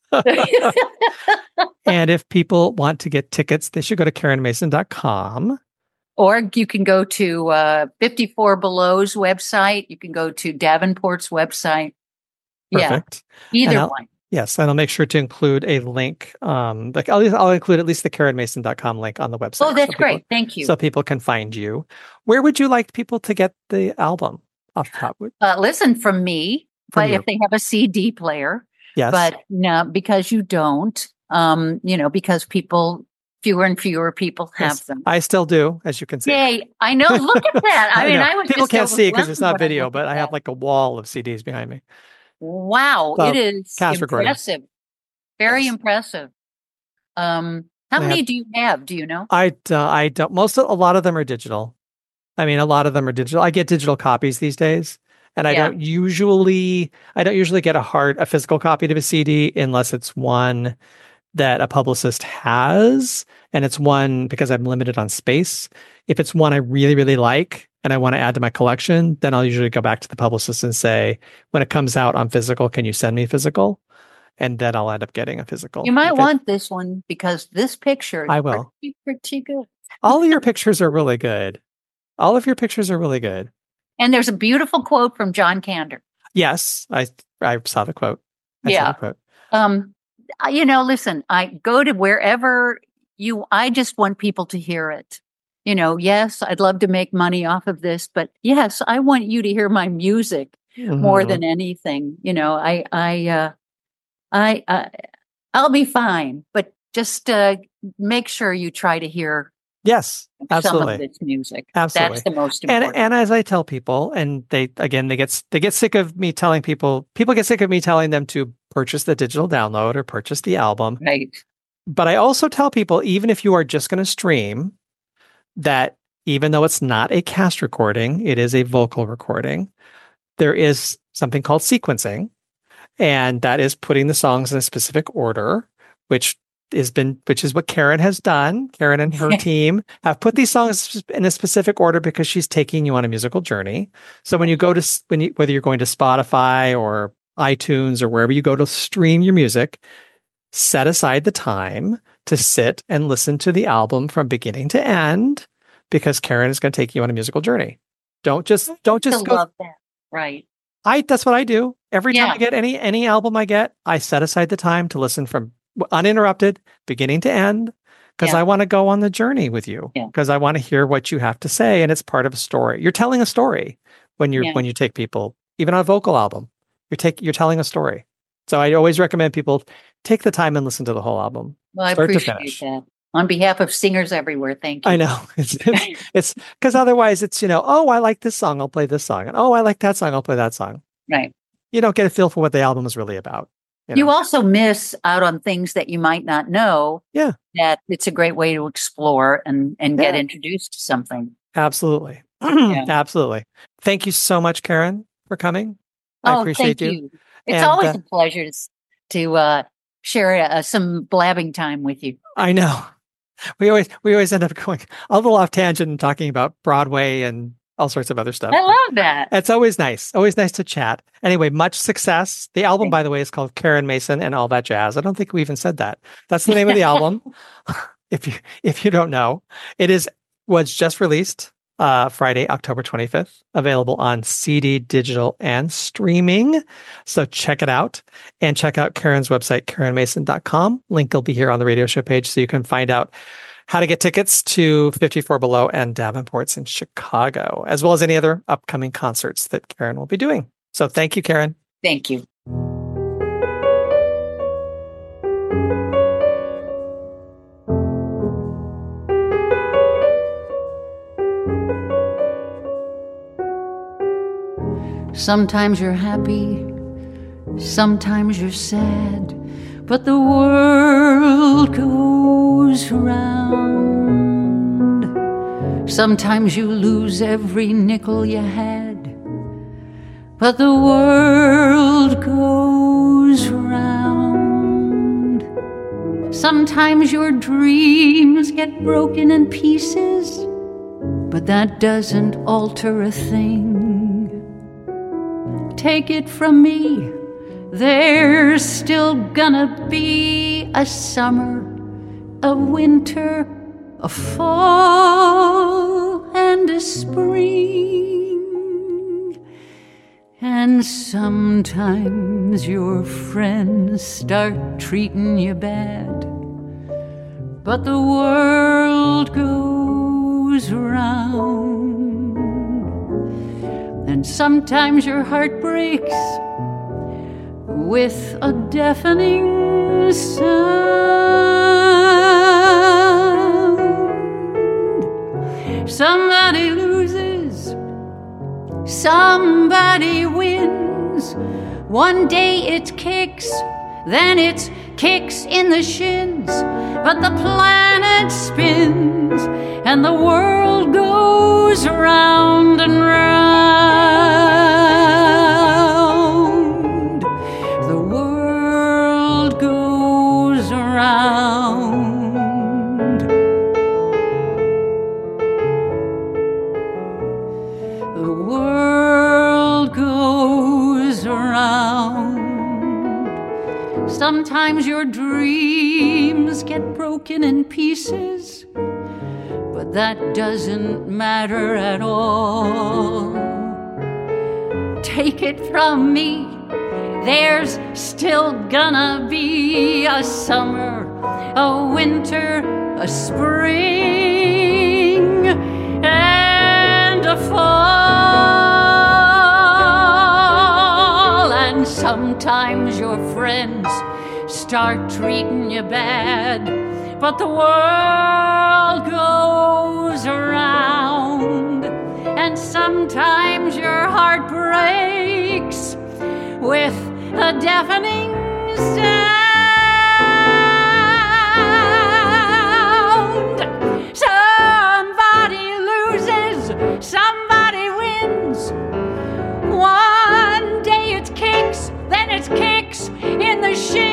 And if people want to get tickets, they should go to Karen Mason dot com. Or you can go to uh, fifty-four Below's website. You can go to Davenport's website. Perfect. Yeah, either And I'll- one. Yes, and I'll make sure to include a link. Um, like I'll, I'll include at least the Karen Mason dot com link on the website. Oh, that's so people- great. Thank you. So people can find you. Where would you like people to get the album off the top? Uh, listen from me, From but you. if they have a C D player, Yes. but no, because you don't, um, you know, because people, fewer and fewer people have Yes. them. I still do, as you can see. Yay. I know. Look at that. I, mean, know. I was people just can't see because it's not overwhelmed when I video, looked but at I have that. like a wall of C Ds behind me. Wow. So, it is cast recording. impressive. Very Yes. impressive. Um, how I many had- do you have? Do you know? I uh, I don't. Most of, a lot of them are digital. I mean, a lot of them are digital. I get digital copies these days, and I Yeah. don't usually I don't usually get a hard a physical copy of a C D unless it's one that a publicist has, and it's one because I'm limited on space. If it's one I really really like and I want to add to my collection, then I'll usually go back to the publicist and say, when it comes out on physical, can you send me physical? And then I'll end up getting a physical. You might If it- want this one because this picture is I will. pretty, pretty good. all of your pictures are really good. All of your pictures are really good. And there's a beautiful quote from John Kander. Yes, I I saw the quote. I yeah. saw the quote. Um, you know, listen, I go to wherever you, I just want people to hear it. You know, yes, I'd love to make money off of this, but yes, I want you to hear my music mm-hmm. more than anything. You know, I, I, uh, I, uh, I'll be fine, but just uh, make sure you try to hear. Yes, absolutely. Some of this music. Absolutely. That's the most important. And, and as I tell people, and they, again, they get, they get sick of me telling people, people get sick of me telling them to purchase the digital download or purchase the album. Right. But I also tell people, even if you are just going to stream, that even though it's not a cast recording, it is a vocal recording. There is something called sequencing, and that is putting the songs in a specific order, which has been, which is what Karen has done. Karen and her team have put these songs in a specific order because she's taking you on a musical journey. So when you go to, when you, whether you're going to Spotify or iTunes or wherever you go to stream your music, set aside the time to sit and listen to the album from beginning to end, because Karen is going to take you on a musical journey. Don't just, don't just go. Love that. Right. I, that's what I do. Every time yeah. I get any, any album I get, I set aside the time to listen from uninterrupted, beginning to end, because yeah. I want to go on the journey with you, because yeah. I want to hear what you have to say, and it's part of a story. You're telling a story when you're yeah. when you take people, even on a vocal album, you're take you're telling a story. So I always recommend people take the time and listen to the whole album. Well, I appreciate that. On behalf of singers everywhere, thank you. I know it's it's because otherwise it's, you know, oh, I like this song, I'll play this song, and oh, I like that song, I'll play that song. Right. You don't get a feel for what the album is really about. You, know? You also miss out on things that you might not know. Yeah. That it's a great way to explore and, and yeah. get introduced to something. Absolutely. yeah. Absolutely. Thank you so much, Karen, for coming. I oh, appreciate thank you. you. It's and, always uh, a pleasure to, to uh, share uh, some blabbing time with you. I know. We always we always end up going a little off tangent and talking about Broadway and all sorts of other stuff. I love that. It's always nice. Always nice to chat. Anyway, much success. The album, by the way, is called Karen Mason and All That Jazz. I don't think we even said that. That's the name of the album. If you if you don't know, it is was just released uh, Friday, October twenty-fifth. Available on C D, digital, and streaming. So check it out, and check out Karen's website, karen mason dot com. Link will be here on the radio show page, so you can find out how to get tickets to fifty-four Below and Davenport's in Chicago, as well as any other upcoming concerts that Karen will be doing. So thank you, Karen. Thank you. Sometimes you're happy, sometimes you're sad, but the world goes round. Sometimes you lose every nickel you had, but the world goes round. Sometimes your dreams get broken in pieces, but that doesn't alter a thing. Take it from me, there's still gonna be a summer, a winter, a fall, and a spring. And sometimes your friends start treating you bad, but the world goes round. And sometimes your heart breaks with a deafening sound. Somebody loses, somebody wins. One day it's kicks, then it's kicks in the shins. But the planet spins and the world goes round and round. The world goes round. The world goes round. Sometimes your dreams get broken in pieces, but that doesn't matter at all. Take it from me, there's still gonna be a summer, a winter, a spring, and a fall. And sometimes your friends start treating you bad, but the world goes around. And sometimes your heart breaks with a deafening sound. Somebody loses, somebody wins. One day it's kicks, then it's kicks in the shin.